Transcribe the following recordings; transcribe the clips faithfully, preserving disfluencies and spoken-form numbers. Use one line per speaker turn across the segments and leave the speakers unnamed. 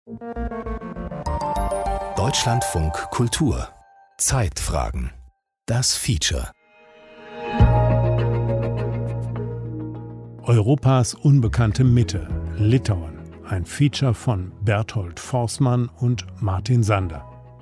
Deutschlandfunk Kultur. Zeitfragen. Das Feature.
Europas unbekannte Mitte, Litauen. Ein Feature von Berthold Forstmann und Martin Sander.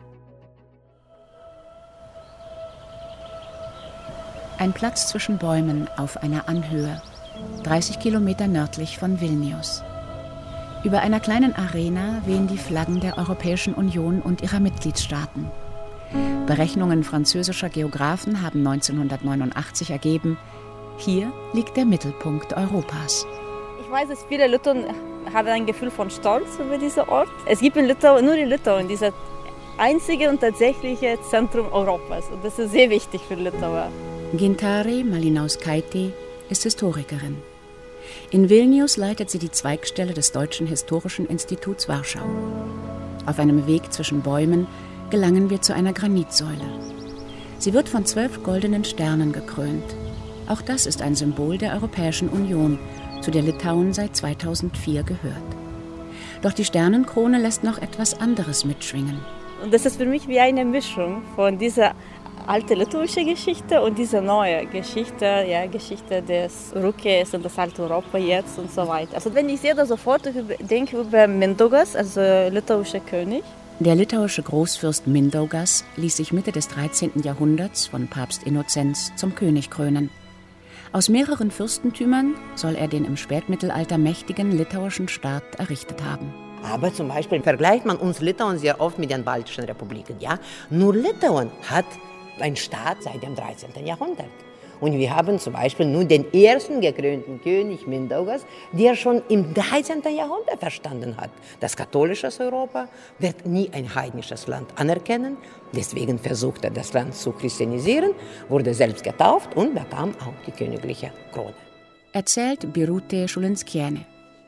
Ein Platz zwischen Bäumen auf einer Anhöhe, dreißig Kilometer nördlich von Vilnius. Über einer kleinen Arena wehen die Flaggen der Europäischen Union und ihrer Mitgliedstaaten. Berechnungen französischer Geographen haben neunzehnhundertneunundachtzig ergeben, hier liegt der Mittelpunkt Europas.
Ich weiß, dass viele Litauen haben ein Gefühl von Stolz über diesen Ort. Es gibt in Litauen, nur in Litauen, dieses einzige und tatsächliche Zentrum Europas. Und das ist sehr wichtig für Litauer.
Gintare Malinauskaitė ist Historikerin. In Vilnius leitet sie die Zweigstelle des Deutschen Historischen Instituts Warschau. Auf einem Weg zwischen Bäumen gelangen wir zu einer Granitsäule. Sie wird von zwölf goldenen Sternen gekrönt. Auch das ist ein Symbol der Europäischen Union, zu der Litauen seit zweitausendvier gehört. Doch die Sternenkrone lässt noch etwas anderes mitschwingen.
Und das ist für mich wie eine Mischung von dieser alten litauischen Geschichte und dieser neuen Geschichte, ja, Geschichte des Rückkehrs in das alte Europa jetzt und so weiter. Also wenn ich sehe das sofort, ich denke über Mindaugas, also litauischer König.
Der litauische Großfürst Mindaugas ließ sich Mitte des dreizehnten Jahrhunderts von Papst Innozenz zum König krönen. Aus mehreren Fürstentümern soll er den im Spätmittelalter mächtigen litauischen Staat errichtet haben.
Aber zum Beispiel vergleicht man uns Litauen sehr oft mit den baltischen Republiken. Ja? Nur Litauen hat einen Staat seit dem dreizehnten Jahrhundert. Und wir haben zum Beispiel nur den ersten gekrönten König Mindaugas, der schon im dreizehnten Jahrhundert verstanden hat, dass katholisches Europa wird nie ein heidnisches Land anerkennen. Deswegen versuchte er, das Land zu christianisieren, wurde selbst getauft und bekam auch die königliche Krone.
Erzählt Birute Szulinskiene.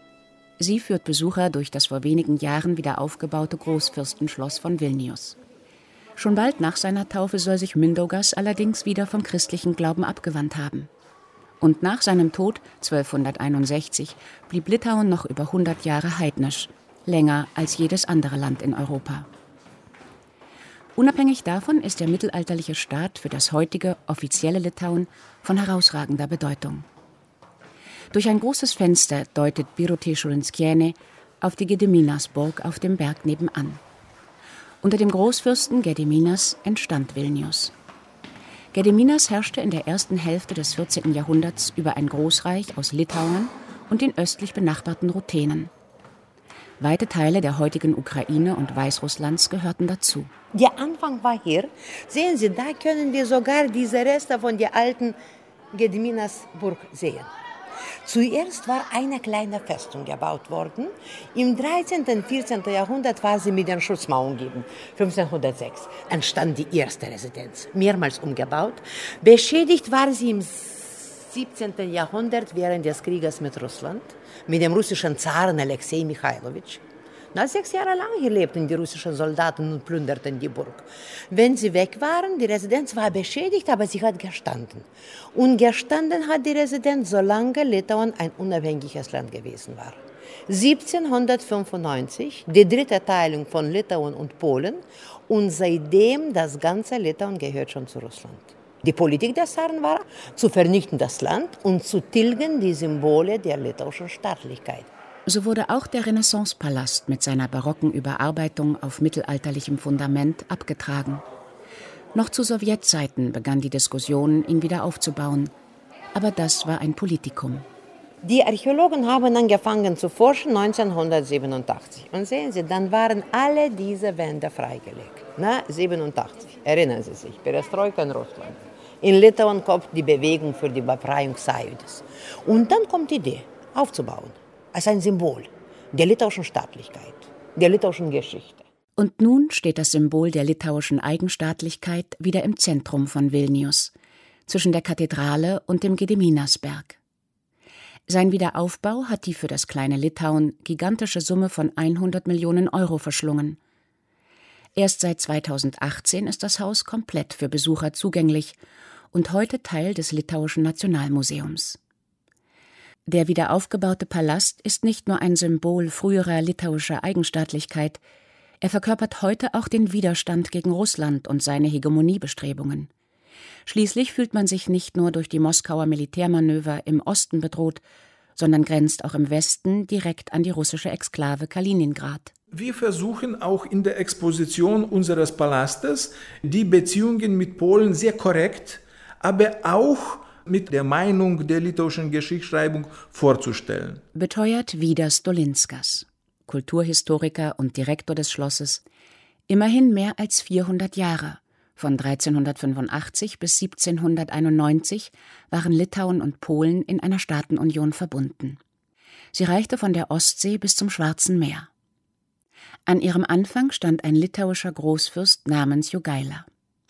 Sie führt Besucher durch das vor wenigen Jahren wieder aufgebaute Großfürstenschloss von Vilnius. Schon bald nach seiner Taufe soll sich Mindaugas allerdings wieder vom christlichen Glauben abgewandt haben. Und nach seinem Tod zwölfhunderteinundsechzig blieb Litauen noch über hundert Jahre heidnisch, länger als jedes andere Land in Europa. Unabhängig davon ist der mittelalterliche Staat für das heutige offizielle Litauen von herausragender Bedeutung. Durch ein großes Fenster deutet Birute Szulinskiene auf die Gediminas-Burg auf dem Berg nebenan. Unter dem Großfürsten Gediminas entstand Vilnius. Gediminas herrschte in der ersten Hälfte des vierzehnten Jahrhunderts über ein Großreich aus Litauen und den östlich benachbarten Ruthenen. Weite Teile der heutigen Ukraine und Weißrusslands gehörten dazu.
Der Anfang war hier. Sehen Sie, da können wir sogar diese Reste von der alten Gediminas-Burg sehen. Zuerst war eine kleine Festung gebaut worden. Im dreizehnten und vierzehnten Jahrhundert war sie mit den Schutzmauern umgeben. fünfzehnhundertsechs entstand die erste Residenz, mehrmals umgebaut. Beschädigt war sie im siebzehnten Jahrhundert während des Krieges mit Russland, mit dem russischen Zaren Alexei Michailowitsch. Na, sechs Jahre lang hier lebten die russischen Soldaten und plünderten die Burg. Wenn sie weg waren, die Residenz war beschädigt, aber sie hat gestanden. Und gestanden hat die Residenz, solange Litauen ein unabhängiges Land gewesen war. siebzehnhundertfünfundneunzig, die dritte Teilung von Litauen und Polen, und seitdem das ganze Litauen gehört schon zu Russland. Die Politik des Zaren war, zu vernichten das Land und zu tilgen die Symbole der litauischen Staatlichkeit.
So wurde auch der Renaissancepalast mit seiner barocken Überarbeitung auf mittelalterlichem Fundament abgetragen. Noch zu Sowjetzeiten begann die Diskussion, ihn wieder aufzubauen. Aber das war ein Politikum.
Die Archäologen haben angefangen zu forschen neunzehnhundertsiebenundachtzig. Und sehen Sie, dann waren alle diese Wände freigelegt. Na, siebenundachtzig, erinnern Sie sich, Perestroika in Russland. In Litauen kommt die Bewegung für die Befreiung Sąjūdis. Und dann kommt die Idee, aufzubauen. Als ein Symbol der litauischen Staatlichkeit, der litauischen Geschichte.
Und nun steht das Symbol der litauischen Eigenstaatlichkeit wieder im Zentrum von Vilnius, zwischen der Kathedrale und dem Gediminasberg. Sein Wiederaufbau hat die für das kleine Litauen gigantische Summe von hundert Millionen Euro verschlungen. Erst seit zweitausendachtzehn ist das Haus komplett für Besucher zugänglich und heute Teil des Litauischen Nationalmuseums. Der wiederaufgebaute Palast ist nicht nur ein Symbol früherer litauischer Eigenstaatlichkeit, er verkörpert heute auch den Widerstand gegen Russland und seine Hegemoniebestrebungen. Schließlich fühlt man sich nicht nur durch die Moskauer Militärmanöver im Osten bedroht, sondern grenzt auch im Westen direkt an die russische Exklave Kaliningrad.
Wir versuchen auch in der Exposition unseres Palastes die Beziehungen mit Polen sehr korrekt, aber auch mit der Meinung der litauischen Geschichtsschreibung vorzustellen.
Beteuert Vidas Dolinskas, Kulturhistoriker und Direktor des Schlosses, immerhin mehr als vierhundert Jahre. Von dreizehnhundertfünfundachtzig bis siebzehnhunderteinundneunzig waren Litauen und Polen in einer Staatenunion verbunden. Sie reichte von der Ostsee bis zum Schwarzen Meer. An ihrem Anfang stand ein litauischer Großfürst namens Jogaila.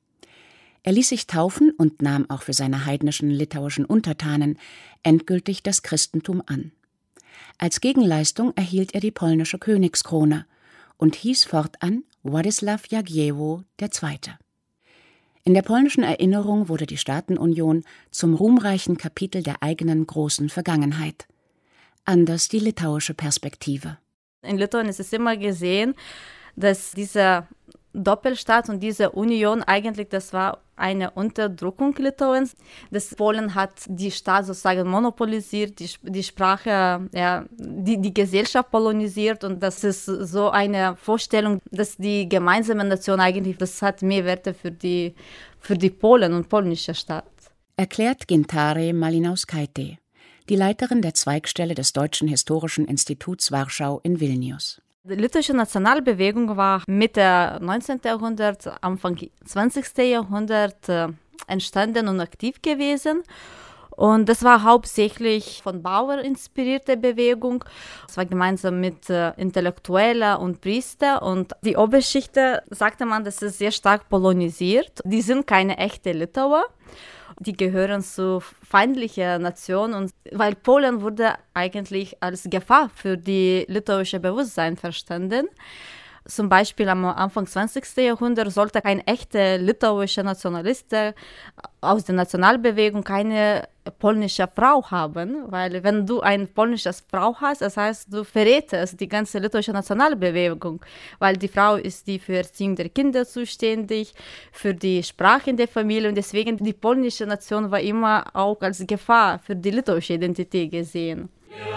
Er ließ sich taufen und nahm auch für seine heidnischen litauischen Untertanen endgültig das Christentum an. Als Gegenleistung erhielt er die polnische Königskrone und hieß fortan Władysław Jagiełło der Zweite. In der polnischen Erinnerung wurde die Staatenunion zum ruhmreichen Kapitel der eigenen großen Vergangenheit. Anders die litauische Perspektive.
In Litauen ist es immer gesehen, dass dieser Doppelstaat und diese Union eigentlich, das war eine Unterdrückung Litauens. Das Polen hat die Stadt sozusagen monopolisiert, die, die Sprache, ja, die, die Gesellschaft polonisiert, und das ist so eine Vorstellung, dass die gemeinsame Nation eigentlich, das hat mehr Werte für die, für die Polen und polnische Stadt.
Erklärt Gintarė Malinauskaitė, die Leiterin der Zweigstelle des Deutschen Historischen Instituts Warschau in Vilnius.
Die litauische Nationalbewegung war Mitte neunzehnten. Jahrhundert, Anfang zwanzigsten. Jahrhundert äh, entstanden und aktiv gewesen. Und das war hauptsächlich von Bauern inspirierte Bewegung. Es war gemeinsam mit äh, Intellektuellen und Priestern. Und die Oberschicht, sagte man, das ist sehr stark polonisiert. Die sind keine echte Litauer. Die gehören zu feindlicher Nation, und weil Polen wurde eigentlich als Gefahr für die litauische Bewusstsein verstanden. Zum Beispiel am Anfang zwanzigsten. Jahrhundert sollte ein echter litauischer Nationalist aus der Nationalbewegung keine polnische Frau haben, weil wenn du eine polnische Frau hast, das heißt, du verrätst die ganze litauische Nationalbewegung, weil die Frau ist die für Erziehung der Kinder zuständig, für die Sprache in der Familie, und deswegen die polnische Nation war immer auch als Gefahr für die litauische Identität gesehen.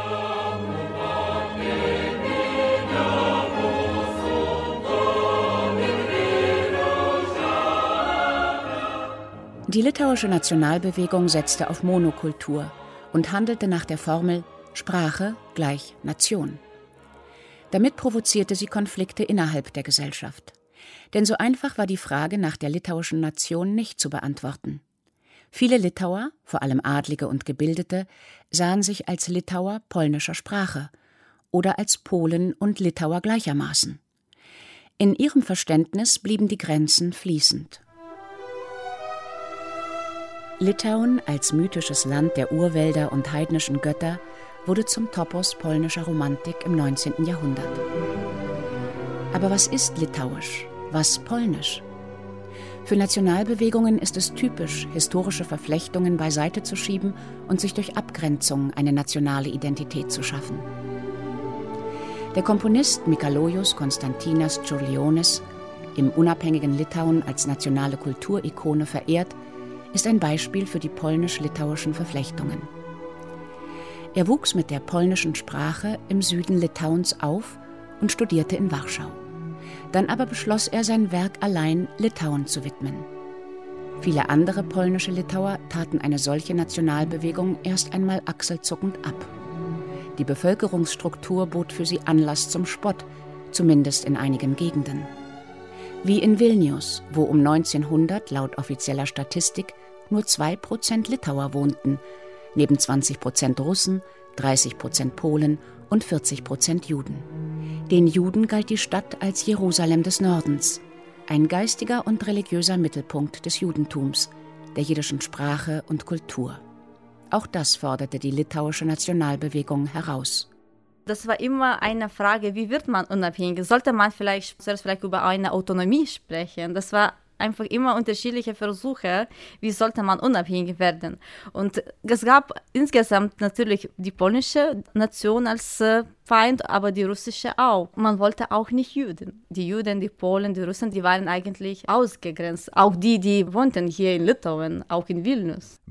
Die litauische Nationalbewegung setzte auf Monokultur und handelte nach der Formel Sprache gleich Nation. Damit provozierte sie Konflikte innerhalb der Gesellschaft. Denn so einfach war die Frage nach der litauischen Nation nicht zu beantworten. Viele Litauer, vor allem Adlige und Gebildete, sahen sich als Litauer polnischer Sprache oder als Polen und Litauer gleichermaßen. In ihrem Verständnis blieben die Grenzen fließend. Litauen als mythisches Land der Urwälder und heidnischen Götter wurde zum Topos polnischer Romantik im neunzehnten. Jahrhundert. Aber was ist litauisch? Was polnisch? Für Nationalbewegungen ist es typisch, historische Verflechtungen beiseite zu schieben und sich durch Abgrenzung eine nationale Identität zu schaffen. Der Komponist Mikalojus Konstantinas Čiurlionis, im unabhängigen Litauen als nationale Kulturikone verehrt, ist ein Beispiel für die polnisch-litauischen Verflechtungen. Er wuchs mit der polnischen Sprache im Süden Litauens auf und studierte in Warschau. Dann aber beschloss er, sein Werk allein Litauen zu widmen. Viele andere polnische Litauer taten eine solche Nationalbewegung erst einmal achselzuckend ab. Die Bevölkerungsstruktur bot für sie Anlass zum Spott, zumindest in einigen Gegenden. Wie in Vilnius, wo um neunzehnhundert laut offizieller Statistik nur zwei Prozent Litauer wohnten, neben zwanzig Prozent Russen, dreißig Prozent Polen und vierzig Prozent Juden. Den Juden galt die Stadt als Jerusalem des Nordens, ein geistiger und religiöser Mittelpunkt des Judentums, der jiddischen Sprache und Kultur. Auch das forderte die litauische Nationalbewegung heraus.
Das war immer eine Frage, wie wird man unabhängig? Sollte man vielleicht zuerst vielleicht über eine Autonomie sprechen? Das war einfach immer unterschiedliche Versuche, wie sollte man unabhängig werden. Und es gab insgesamt natürlich die polnische Nation als äh, Feind, aber die russische auch. Man wollte auch nicht Juden. Die Juden, die Polen, die Russen, die waren eigentlich ausgegrenzt. Auch die, die wohnten hier in Litauen, auch in Vilnius.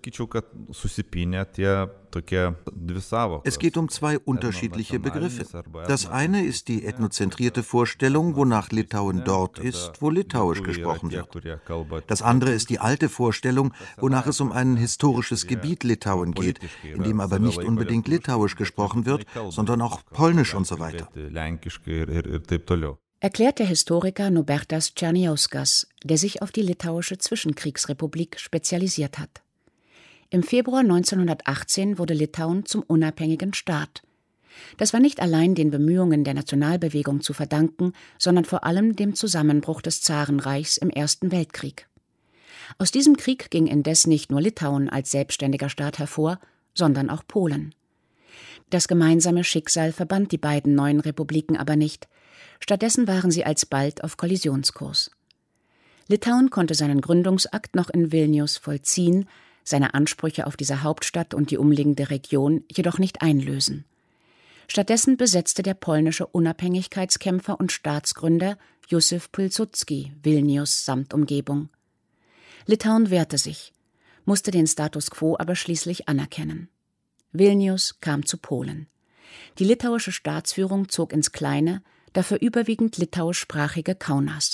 Es geht um zwei unterschiedliche Begriffe. Das eine ist die ethnozentrierte Vorstellung, wonach Litauen dort ist, wo Litauisch gesprochen wird. Das andere ist die alte Vorstellung, wonach es um ein historisches Gebiet Litauen geht, in dem aber nicht unbedingt Litauisch gesprochen wird, sondern auch Polnisch und so weiter.
Erklärt der Historiker Nobertas Černiauskas, der sich auf die litauische Zwischenkriegsrepublik spezialisiert hat. Im Februar neunzehnhundertachtzehn wurde Litauen zum unabhängigen Staat. Das war nicht allein den Bemühungen der Nationalbewegung zu verdanken, sondern vor allem dem Zusammenbruch des Zarenreichs im Ersten Weltkrieg. Aus diesem Krieg ging indes nicht nur Litauen als selbstständiger Staat hervor, sondern auch Polen. Das gemeinsame Schicksal verband die beiden neuen Republiken aber nicht. Stattdessen waren sie alsbald auf Kollisionskurs. Litauen konnte seinen Gründungsakt noch in Vilnius vollziehen, seine Ansprüche auf diese Hauptstadt und die umliegende Region jedoch nicht einlösen. Stattdessen besetzte der polnische Unabhängigkeitskämpfer und Staatsgründer Józef Pilsudski Vilnius samt Umgebung. Litauen wehrte sich, musste den Status quo aber schließlich anerkennen. Vilnius kam zu Polen. Die litauische Staatsführung zog ins Kleine, dafür überwiegend litauischsprachige Kaunas.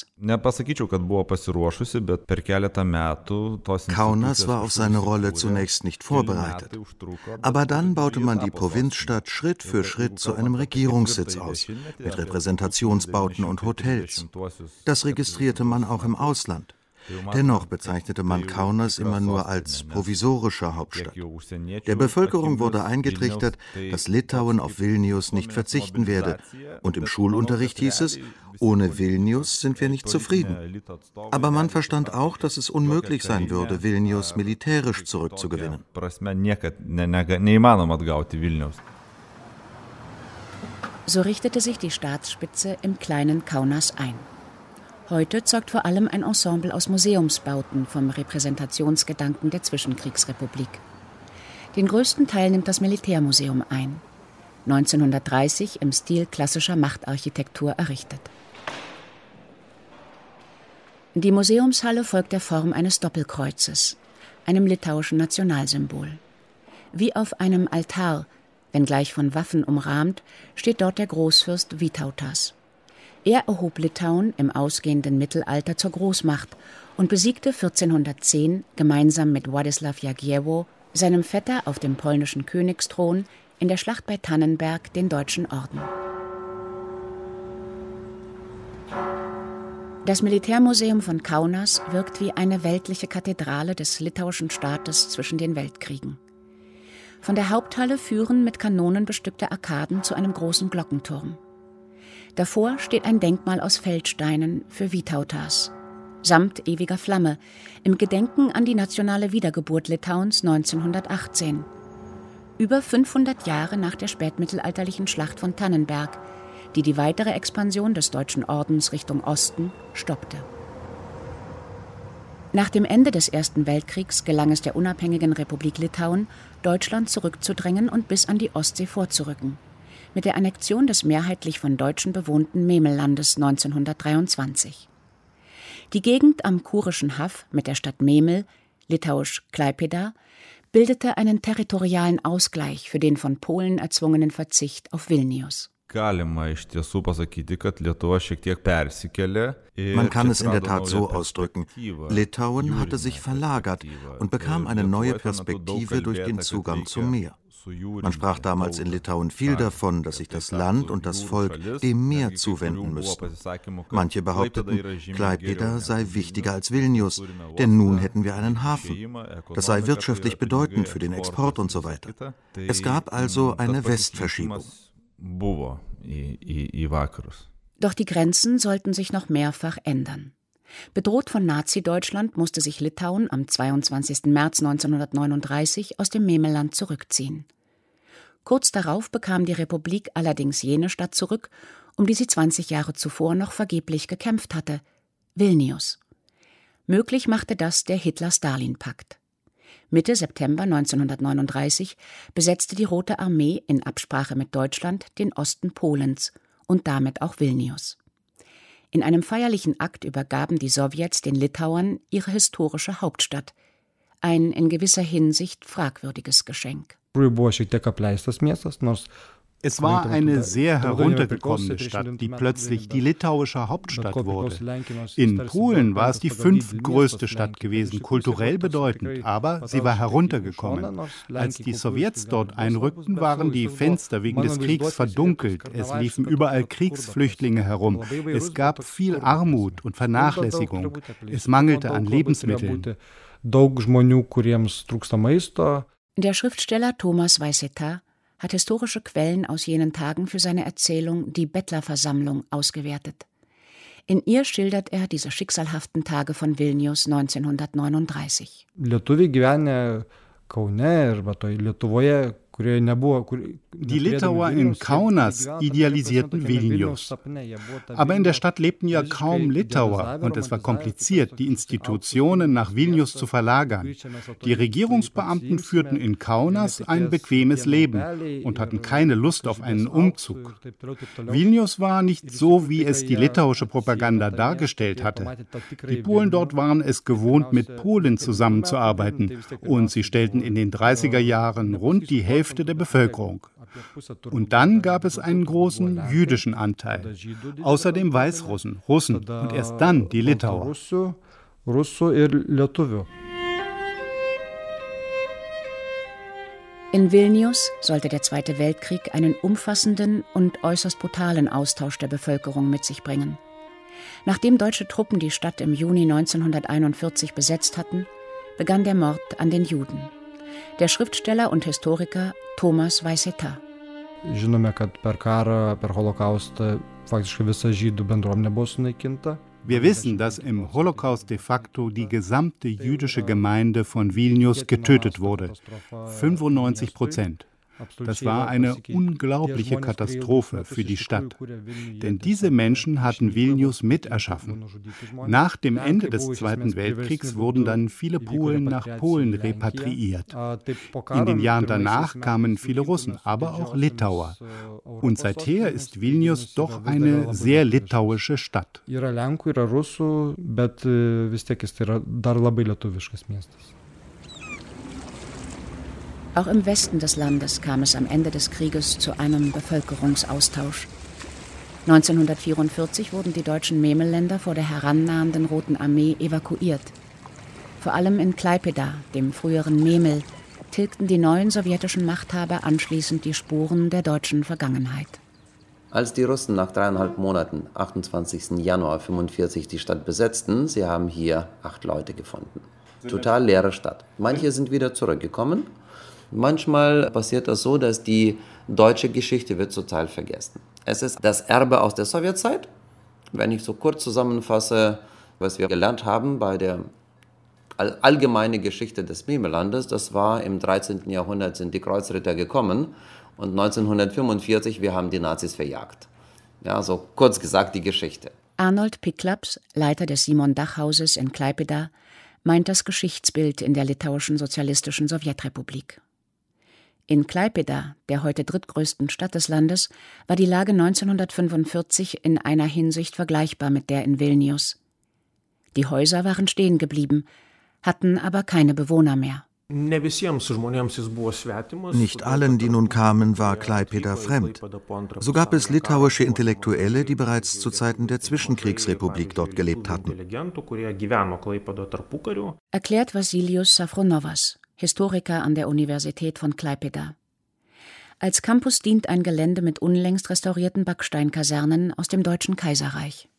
Kaunas war auf seine Rolle zunächst nicht vorbereitet. Aber dann baute man die Provinzstadt Schritt für Schritt zu einem Regierungssitz aus, mit Repräsentationsbauten und Hotels. Das registrierte man auch im Ausland. Dennoch bezeichnete man Kaunas immer nur als provisorische Hauptstadt. Der Bevölkerung wurde eingetrichtert, dass Litauen auf Vilnius nicht verzichten werde. Und im Schulunterricht hieß es, ohne Vilnius sind wir nicht zufrieden. Aber man verstand auch, dass es unmöglich sein würde, Vilnius militärisch zurückzugewinnen.
So richtete sich die Staatsspitze im kleinen Kaunas ein. Heute zeugt vor allem ein Ensemble aus Museumsbauten vom Repräsentationsgedanken der Zwischenkriegsrepublik. Den größten Teil nimmt das Militärmuseum ein, neunzehnhundertdreißig im Stil klassischer Machtarchitektur errichtet. Die Museumshalle folgt der Form eines Doppelkreuzes, einem litauischen Nationalsymbol. Wie auf einem Altar, wenngleich von Waffen umrahmt, steht dort der Großfürst Vytautas. Er erhob Litauen im ausgehenden Mittelalter zur Großmacht und besiegte vierzehnhundertzehn gemeinsam mit Władysław Jagiełło, seinem Vetter auf dem polnischen Königsthron, in der Schlacht bei Tannenberg den Deutschen Orden. Das Militärmuseum von Kaunas wirkt wie eine weltliche Kathedrale des litauischen Staates zwischen den Weltkriegen. Von der Haupthalle führen mit Kanonen bestückte Arkaden zu einem großen Glockenturm. Davor steht ein Denkmal aus Feldsteinen für Vytautas, samt ewiger Flamme, im Gedenken an die nationale Wiedergeburt Litauens neunzehnhundertachtzehn. Über fünfhundert Jahre nach der spätmittelalterlichen Schlacht von Tannenberg, die die weitere Expansion des Deutschen Ordens Richtung Osten stoppte. Nach dem Ende des Ersten Weltkriegs gelang es der unabhängigen Republik Litauen, Deutschland zurückzudrängen und bis an die Ostsee vorzurücken, mit der Annexion des mehrheitlich von Deutschen bewohnten Memellandes neunzehnhundertdreiundzwanzig. Die Gegend am kurischen Haff mit der Stadt Memel, litauisch Klaipėda, bildete einen territorialen Ausgleich für den von Polen erzwungenen Verzicht auf Vilnius.
Man kann es in der Tat so ausdrücken. Litauen hatte sich verlagert und bekam eine neue Perspektive durch den Zugang zum Meer. Man sprach damals in Litauen viel davon, dass sich das Land und das Volk dem Meer zuwenden müssten. Manche behaupteten, Klaipėda sei wichtiger als Vilnius, denn nun hätten wir einen Hafen. Das sei wirtschaftlich bedeutend für den Export und so weiter. Es gab also eine Westverschiebung.
Doch die Grenzen sollten sich noch mehrfach ändern. Bedroht von Nazi-Deutschland musste sich Litauen am zweiundzwanzigsten März neunzehnhundertneununddreißig aus dem Memelland zurückziehen. Kurz darauf bekam die Republik allerdings jene Stadt zurück, um die sie zwanzig Jahre zuvor noch vergeblich gekämpft hatte: Vilnius. Möglich machte das der Hitler-Stalin-Pakt. Mitte September neunzehnhundertneununddreißig besetzte die Rote Armee in Absprache mit Deutschland den Osten Polens und damit auch Vilnius. In einem feierlichen Akt übergaben die Sowjets den Litauern ihre historische Hauptstadt, ein in gewisser Hinsicht fragwürdiges Geschenk.
Es war eine sehr heruntergekommene Stadt, die plötzlich die litauische Hauptstadt wurde. In Polen war es die fünftgrößte Stadt gewesen, kulturell bedeutend, aber sie war heruntergekommen. Als die Sowjets dort einrückten, waren die Fenster wegen des Kriegs verdunkelt. Es liefen überall Kriegsflüchtlinge herum. Es gab viel Armut und Vernachlässigung. Es mangelte an Lebensmitteln.
Der Schriftsteller Thomas Weißeta hat historische Quellen aus jenen Tagen für seine Erzählung »Die Bettlerversammlung« ausgewertet. In ihr schildert er diese schicksalhaften Tage von Vilnius neunzehnhundertneununddreißig.
Die Litauer in Kaunas idealisierten Vilnius. Aber in der Stadt lebten ja kaum Litauer und es war kompliziert, die Institutionen nach Vilnius zu verlagern. Die Regierungsbeamten führten in Kaunas ein bequemes Leben und hatten keine Lust auf einen Umzug. Vilnius war nicht so, wie es die litauische Propaganda dargestellt hatte. Die Polen dort waren es gewohnt, mit Polen zusammenzuarbeiten und sie stellten in den dreißiger Jahren rund die Hälfte der Bevölkerung. Und dann gab es einen großen jüdischen Anteil. Außerdem Weißrussen, Russen und erst dann die Litauer.
In Vilnius sollte der Zweite Weltkrieg einen umfassenden und äußerst brutalen Austausch der Bevölkerung mit sich bringen. Nachdem deutsche Truppen die Stadt im Juni neunzehnhunderteinundvierzig besetzt hatten, begann der Mord an den Juden. Der Schriftsteller und Historiker Thomas Weißeta.
Wir wissen, dass im Holocaust de facto die gesamte jüdische Gemeinde von Vilnius getötet wurde. fünfundneunzig Prozent. Das war eine unglaubliche Katastrophe für die Stadt. Denn diese Menschen hatten Vilnius miterschaffen. Nach dem Ende des Zweiten Weltkriegs wurden dann viele Polen nach Polen repatriiert. In den Jahren danach kamen viele Russen, aber auch Litauer. Und seither ist Vilnius doch eine sehr litauische Stadt.
Auch im Westen des Landes kam es am Ende des Krieges zu einem Bevölkerungsaustausch. neunzehnhundertvierundvierzig wurden die deutschen Memelländer vor der herannahenden Roten Armee evakuiert. Vor allem in Klaipėda, dem früheren Memel, tilgten die neuen sowjetischen Machthaber anschließend die Spuren der deutschen Vergangenheit.
Als die Russen nach dreieinhalb Monaten, achtundzwanzigsten Januar fünfundvierzig, die Stadt besetzten, sie haben hier acht Leute gefunden. Total leere Stadt. Manche sind wieder zurückgekommen. Manchmal passiert das so, dass die deutsche Geschichte wird total vergessen. Es ist das Erbe aus der Sowjetzeit. Wenn ich so kurz zusammenfasse, was wir gelernt haben bei der allgemeinen Geschichte des Memellandes, das war im dreizehnten Jahrhundert sind die Kreuzritter gekommen und neunzehnhundertfünfundvierzig, wir haben die Nazis verjagt. Ja, so kurz gesagt die Geschichte.
Arnold Piklaps, Leiter des Simon-Dach-Hauses in Klaipėda, meint das Geschichtsbild in der litauischen sozialistischen Sowjetrepublik. In Klaipėda, der heute drittgrößten Stadt des Landes, war die Lage neunzehnhundertfünfundvierzig in einer Hinsicht vergleichbar mit der in Vilnius. Die Häuser waren stehen geblieben, hatten aber keine Bewohner mehr.
Nicht allen, die nun kamen, war Klaipėda fremd. So gab es litauische Intellektuelle, die bereits zu Zeiten der Zwischenkriegsrepublik dort gelebt hatten.
Erklärt Vassilios Safronovas, Historiker an der Universität von Klaipėda. Als Campus dient ein Gelände mit unlängst restaurierten Backsteinkasernen aus dem Deutschen Kaiserreich.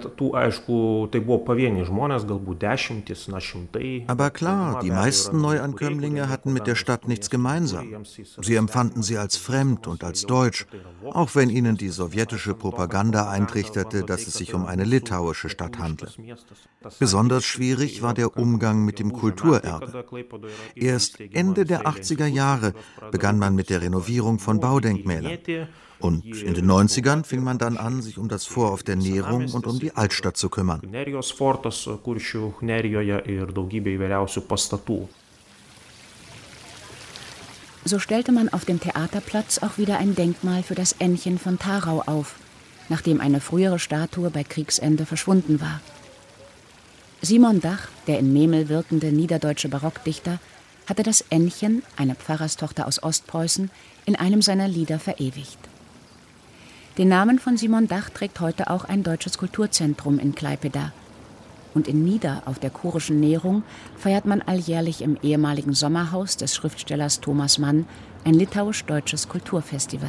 Aber klar, die meisten Neuankömmlinge hatten mit der Stadt nichts gemeinsam. Sie empfanden sie als fremd und als deutsch, auch wenn ihnen die sowjetische Propaganda eintrichterte, dass es sich um eine litauische Stadt handle. Besonders schwierig war der Umgang mit dem Kulturerbe. Erst Ende der achtziger Jahre begann man mit der Renovierung von Baudenkmälern. Und in den neunzigern fing man dann an, sich um das Vorhof der Nehrung und um die Altstadt zu kümmern.
So stellte man auf dem Theaterplatz auch wieder ein Denkmal für das Ännchen von Tharau auf, nachdem eine frühere Statue bei Kriegsende verschwunden war. Simon Dach, der in Memel wirkende niederdeutsche Barockdichter, hatte das Ännchen, eine Pfarrerstochter aus Ostpreußen, in einem seiner Lieder verewigt. Den Namen von Simon Dach trägt heute auch ein deutsches Kulturzentrum in Klaipėda. Und in Nida auf der kurischen Nehrung feiert man alljährlich im ehemaligen Sommerhaus des Schriftstellers Thomas Mann ein litauisch-deutsches Kulturfestival.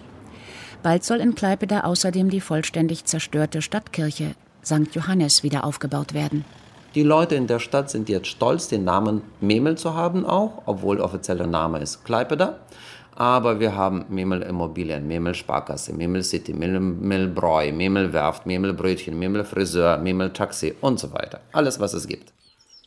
Bald soll in Klaipėda außerdem die vollständig zerstörte Stadtkirche Sankt Johannes wieder aufgebaut werden.
Die Leute in der Stadt sind jetzt stolz, den Namen Memel zu haben auch, obwohl offizieller Name ist Klaipėda. Aber wir haben Memel Immobilien, Memel Sparkasse, Memel City, Memel Bräu, Memel Werft, Memel Brötchen, Memel Friseur, Memel Taxi und so weiter. Alles, was es gibt.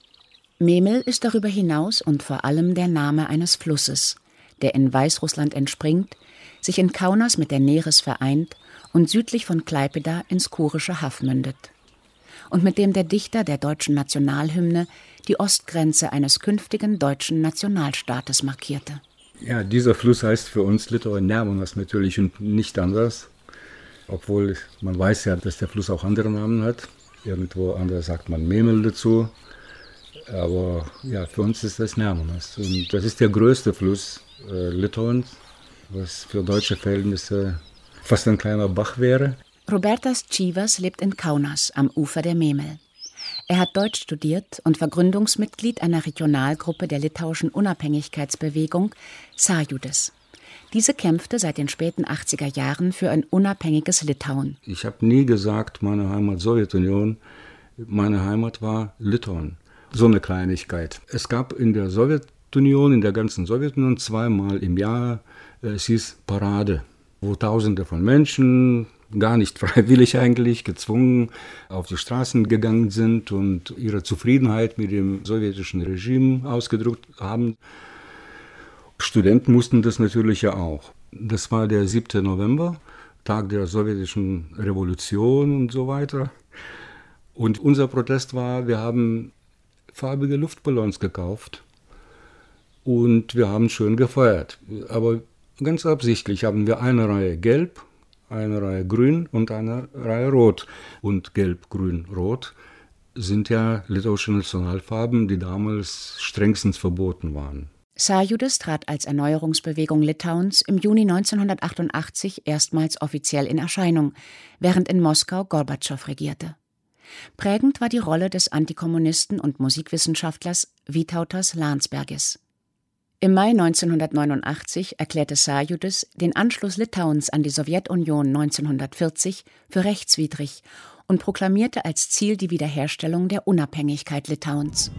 Memel ist darüber hinaus und vor allem der Name eines Flusses, der in Weißrussland entspringt, sich in Kaunas mit der Neris vereint und südlich von Klaipėda ins kurische Haff mündet. Und mit dem der Dichter der deutschen Nationalhymne die Ostgrenze eines künftigen deutschen Nationalstaates markierte.
Ja, dieser Fluss heißt für uns Litauen Nemunas natürlich und nicht anders. Obwohl man weiß ja, dass der Fluss auch andere Namen hat. Irgendwo anders sagt man Memel dazu. Aber ja, für uns ist das Nemunas. Und das ist der größte Fluss äh, Litauens, was für deutsche Verhältnisse fast ein kleiner Bach wäre.
Robertas Čyvas lebt in Kaunas am Ufer der Memel. Er hat Deutsch studiert und war Gründungsmitglied einer Regionalgruppe der litauischen Unabhängigkeitsbewegung Sąjūdis. Diese kämpfte seit den späten achtziger Jahren für ein unabhängiges Litauen.
Ich habe nie gesagt, meine Heimat Sowjetunion, meine Heimat war Litauen. So eine Kleinigkeit. Es gab in der Sowjetunion, in der ganzen Sowjetunion zweimal im Jahr, es hieß Parade, wo Tausende von Menschen, gar nicht freiwillig eigentlich, gezwungen auf die Straßen gegangen sind und ihre Zufriedenheit mit dem sowjetischen Regime ausgedrückt haben. Studenten mussten das natürlich ja auch. Das war der siebte November, Tag der sowjetischen Revolution und so weiter. Und unser Protest war, wir haben farbige Luftballons gekauft und wir haben schön gefeiert. Aber ganz absichtlich haben wir eine Reihe gelb, eine Reihe grün und eine Reihe rot. Und gelb, grün, rot sind ja litauische Nationalfarben, die damals strengstens verboten waren.
Sąjūdis trat als Erneuerungsbewegung Litauens im Juni neunzehnhundertachtundachtzig erstmals offiziell in Erscheinung, während in Moskau Gorbatschow regierte. Prägend war die Rolle des Antikommunisten und Musikwissenschaftlers Vytautas Landsbergis. Im Mai neunzehnhundertneunundachtzig erklärte Sąjūdis den Anschluss Litauens an die Sowjetunion neunzehnhundertvierzig für rechtswidrig und proklamierte als Ziel die Wiederherstellung der Unabhängigkeit Litauens.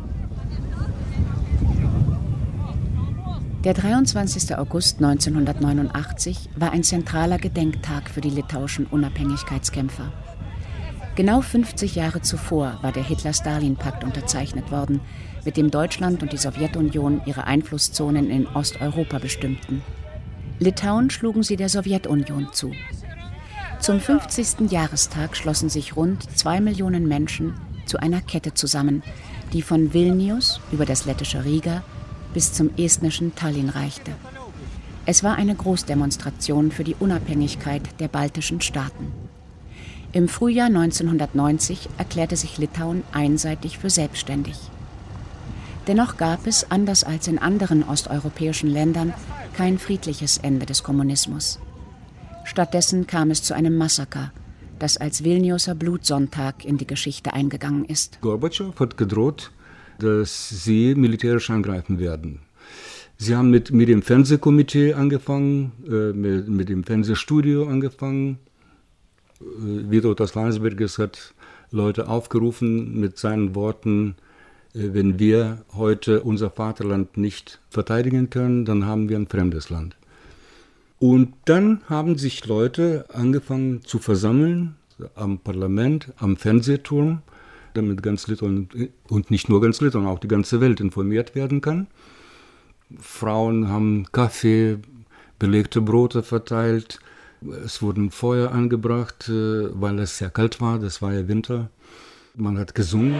Der dreiundzwanzigste August neunzehnhundertneunundachtzig war ein zentraler Gedenktag für die litauischen Unabhängigkeitskämpfer. Genau fünfzig Jahre zuvor war der Hitler-Stalin-Pakt unterzeichnet worden, mit dem Deutschland und die Sowjetunion ihre Einflusszonen in Osteuropa bestimmten. Litauen schlugen sie der Sowjetunion zu. Zum fünfzigsten Jahrestag schlossen sich rund zwei Millionen Menschen zu einer Kette zusammen, die von Vilnius über das lettische Riga bis zum estnischen Tallinn reichte. Es war eine Großdemonstration für die Unabhängigkeit der baltischen Staaten. Im Frühjahr neunzehnhundertneunzig erklärte sich Litauen einseitig für selbstständig. Dennoch gab es, anders als in anderen osteuropäischen Ländern, kein friedliches Ende des Kommunismus. Stattdessen kam es zu einem Massaker, das als Vilniuser Blutsonntag in die Geschichte eingegangen ist.
Gorbatschow hat gedroht, dass sie militärisch angreifen werden. Sie haben mit, mit dem Fernsehkomitee angefangen, äh, mit, mit dem Fernsehstudio angefangen. Äh, Vytautas Landsbergis hat Leute aufgerufen mit seinen Worten: Wenn wir heute unser Vaterland nicht verteidigen können, dann haben wir ein fremdes Land. Und dann haben sich Leute angefangen zu versammeln am Parlament, am Fernsehturm, damit ganz Litauen und nicht nur ganz Litauen, auch die ganze Welt informiert werden kann. Frauen haben Kaffee, belegte Brote verteilt, Es wurden Feuer angebracht, weil es sehr kalt war, das war ja Winter. Man hat gesungen.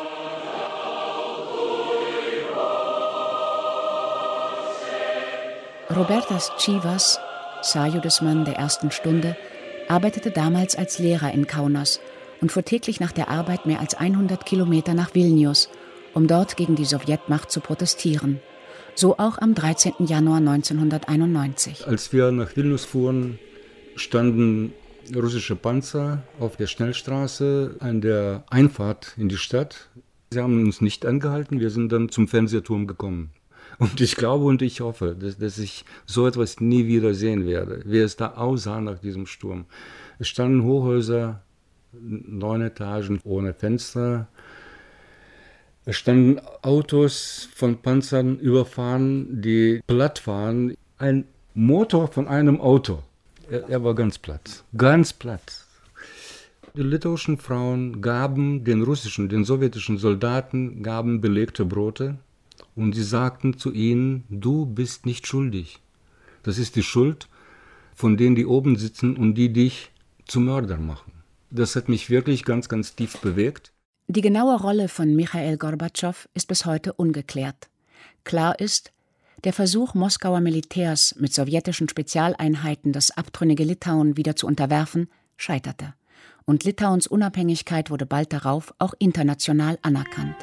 Robertas Chivas, Sajudesmann der ersten Stunde, arbeitete damals als Lehrer in Kaunas und fuhr täglich nach der Arbeit mehr als hundert Kilometer nach Vilnius, um dort gegen die Sowjetmacht zu protestieren. So auch am dreizehnten Januar neunzehnhunderteinundneunzig.
Als wir nach Vilnius fuhren, standen russische Panzer auf der Schnellstraße an der Einfahrt in die Stadt. Sie haben uns nicht angehalten, wir sind dann zum Fernsehturm gekommen. Und ich glaube und ich hoffe, dass, dass ich so etwas nie wieder sehen werde, wie es da aussah nach diesem Sturm. Es standen Hochhäuser, neun Etagen ohne Fenster. Es standen Autos von Panzern überfahren, die platt waren. Ein Motor von einem Auto. Er, er war ganz platt, ganz platt. Die litauischen Frauen gaben den russischen, den sowjetischen Soldaten gaben belegte Brote. Und sie sagten zu ihnen, du bist nicht schuldig. Das ist die Schuld von denen, die oben sitzen und die dich zu Mördern machen. Das hat mich wirklich ganz, ganz tief bewegt.
Die genaue Rolle von Michail Gorbatschow ist bis heute ungeklärt. Klar ist, der Versuch Moskauer Militärs mit sowjetischen Spezialeinheiten das abtrünnige Litauen wieder zu unterwerfen, scheiterte. Und Litauens Unabhängigkeit wurde bald darauf auch international anerkannt.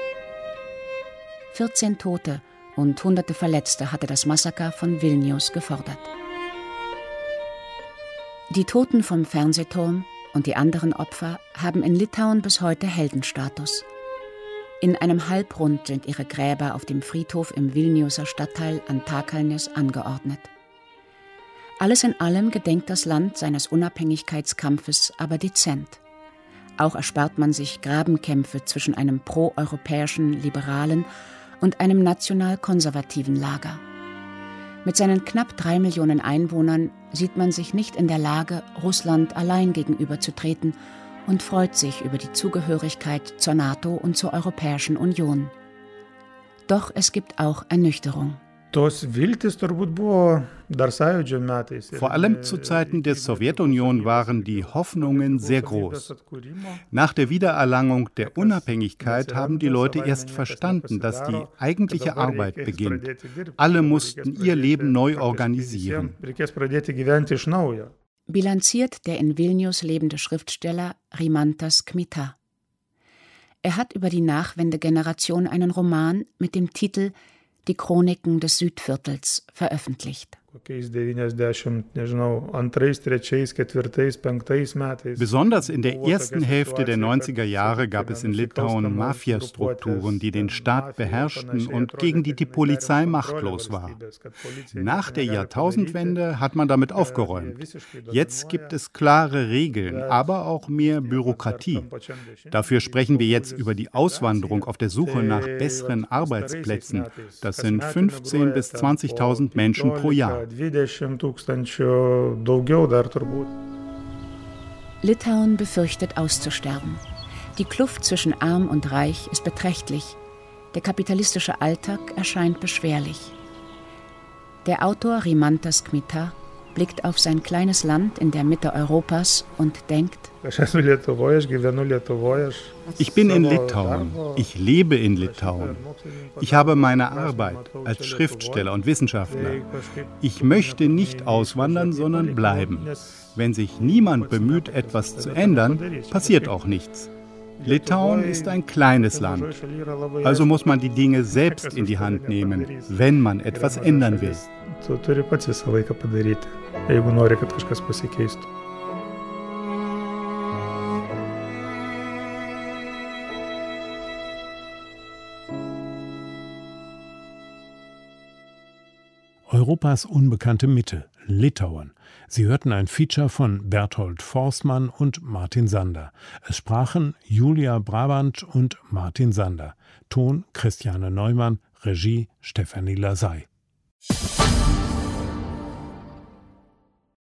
vierzehn Tote und hunderte Verletzte hatte das Massaker von Vilnius gefordert. Die Toten vom Fernsehturm und die anderen Opfer haben in Litauen bis heute Heldenstatus. In einem Halbrund sind ihre Gräber auf dem Friedhof im Vilniuser Stadtteil Antakalnis angeordnet. Alles in allem gedenkt das Land seines Unabhängigkeitskampfes aber dezent. Auch erspart man sich Grabenkämpfe zwischen einem proeuropäischen Liberalen und einem national-konservativen Lager. Mit seinen knapp drei Millionen Einwohnern sieht man sich nicht in der Lage, Russland allein gegenüberzutreten und freut sich über die Zugehörigkeit zur NATO und zur Europäischen Union. Doch es gibt auch Ernüchterung.
Vor allem zu Zeiten der Sowjetunion waren die Hoffnungen sehr groß. Nach der Wiedererlangung der Unabhängigkeit haben die Leute erst verstanden, dass die eigentliche Arbeit beginnt. Alle mussten ihr Leben neu organisieren.
Bilanziert der in Vilnius lebende Schriftsteller Rimantas Kmita. Er hat über die Nachwendegeneration einen Roman mit dem Titel Die Chroniken des Südviertels veröffentlicht.
Besonders in der ersten Hälfte der neunziger Jahre gab es in Litauen Mafiastrukturen, die den Staat beherrschten und gegen die die Polizei machtlos war. Nach der Jahrtausendwende hat man damit aufgeräumt. Jetzt gibt es klare Regeln, aber auch mehr Bürokratie. Dafür sprechen wir jetzt über die Auswanderung auf der Suche nach besseren Arbeitsplätzen. Das sind fünfzehntausend bis zwanzigtausend Menschen pro Jahr.
Litauen befürchtet auszusterben. Die Kluft zwischen Arm und Reich ist beträchtlich. Der kapitalistische Alltag erscheint beschwerlich. Der Autor Rimantas Kmita blickt auf sein kleines Land in der Mitte Europas und denkt:
Ich bin in Litauen, ich lebe in Litauen. Ich habe meine Arbeit als Schriftsteller und Wissenschaftler. Ich möchte nicht auswandern, sondern bleiben. Wenn sich niemand bemüht, etwas zu ändern, passiert auch nichts. Litauen ist ein kleines Land. Also muss man die Dinge selbst in die Hand nehmen, wenn man etwas ändern will.
Europas unbekannte Mitte, Litauen. Sie hörten ein Feature von Berthold Forstmann und Martin Sander. Es sprachen Julia Brabant und Martin Sander. Ton Christiane Neumann, Regie Stefanie Lasey.